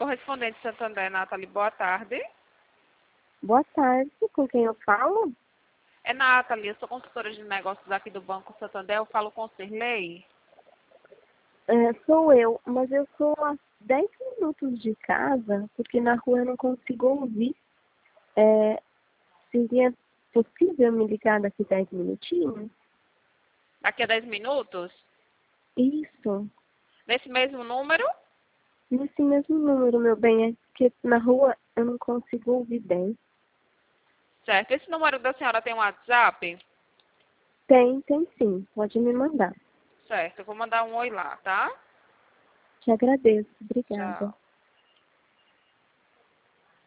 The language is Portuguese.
Correspondente Santander, Nathalie, boa tarde. Boa tarde, com quem eu falo? É Nathalie, eu sou consultora de negócios aqui do Banco Santander, eu falo com o Sirlei. Sou eu, mas eu sou a 10 minutos de casa, porque na rua eu não consigo ouvir. Seria possível me ligar daqui 10 minutinhos? Daqui a 10 minutos, Isso, nesse mesmo número. nesse mesmo número, meu bem, é que na rua eu não consigo ouvir bem. Certo, esse número da senhora tem um WhatsApp? Tem sim, pode me mandar. Certo, eu vou mandar um oi lá, tá? Te agradeço, obrigada. Tchau.